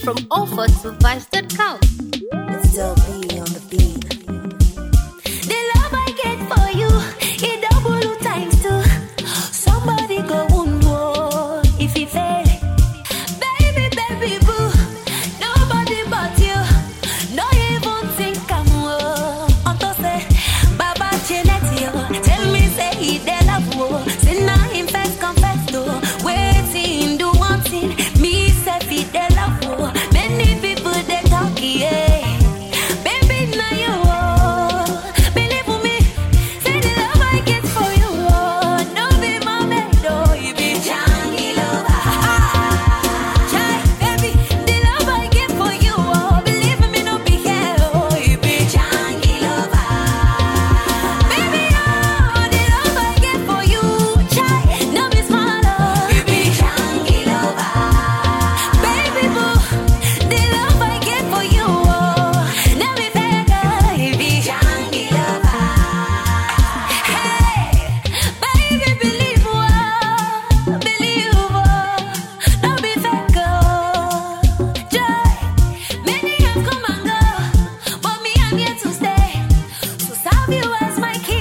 from offertovibes.com. It's still be on the beat. The love I get for you, it double times two. Somebody go wound war if he fail. Baby, baby boo, nobody but you. No even think I'm on to say, Baba Genetio, tell me say he de love war. Say now him first confess to, waiting do one thing. Me say he de love war. Many people they talk yeah.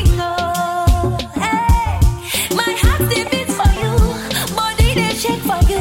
For you.